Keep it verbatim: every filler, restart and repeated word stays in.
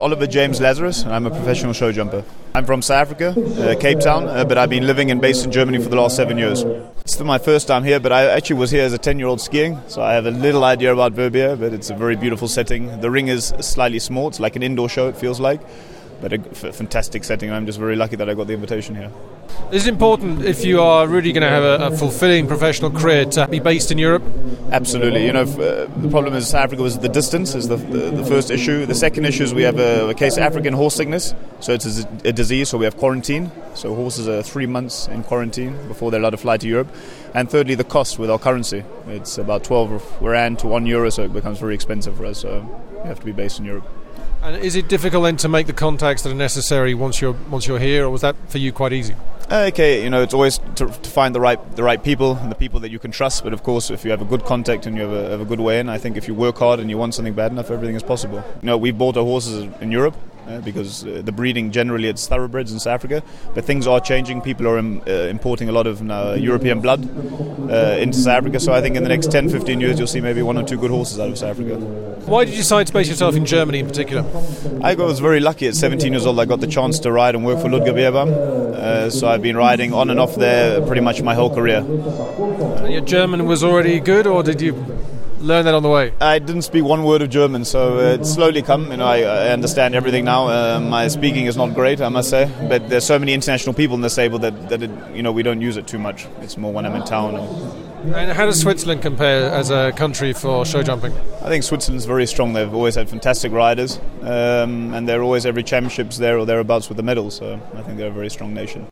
Oliver James Lazarus, and I'm a professional show jumper. I'm from South Africa, uh, Cape Town, uh, but I've been living and based in Germany for the last seven years. It's my first time here, but I actually was here as a ten-year-old skiing, so I have a little idea about Verbier, but it's a very beautiful setting. The ring is slightly small, it's like an indoor show, it feels like, but a f- fantastic setting. I'm just very lucky that I got the invitation here. Is it important, if you are really going to have a, a fulfilling professional career, to be based in Europe? Absolutely. You know, if, uh, the problem in South Africa was the distance is the, the, the first issue. The second issue is we have a, a case of African horse sickness, so it's a, a disease, so we have quarantine. So horses are three months in quarantine before they're allowed to fly to Europe. And thirdly, the cost with our currency. It's about twelve rand to one euro, so it becomes very expensive for us. So we have to be based in Europe. And is it difficult then to make the contacts that are necessary once you're once you're here, or was that for you quite easy? Uh, okay, you know, it's always to, to find the right the right people and the people that you can trust. But of course, if you have a good contact and you have a, have a good way in, I think if you work hard and you want something bad enough, everything is possible. You know, we bought our horses in Europe uh, because uh, the breeding generally it's thoroughbreds in South Africa. But things are changing. People are um, uh, importing a lot of now European blood uh, into South Africa. So I think in the next ten, fifteen years, you'll see maybe one or two good horses out of South Africa. Why did you decide to base yourself in Germany in particular? I was very lucky. At seventeen years old, I got the chance to ride and work for Ludger Beerbaum. Uh, so I've been riding on and off there pretty much my whole career. And your German was already good, or did you learn that on the way? I didn't speak one word of German, so uh, it's slowly come. You know, I, I understand everything now. Uh, my speaking is not great, I must say, but there's so many international people in the stable that, that it, you know, we don't use it too much. It's more when I'm in town. And, And how does Switzerland compare as a country for show jumping? I think Switzerland's very strong. They've always had fantastic riders, um, and they're always every championships there or thereabouts with the medals. So I think they're a very strong nation.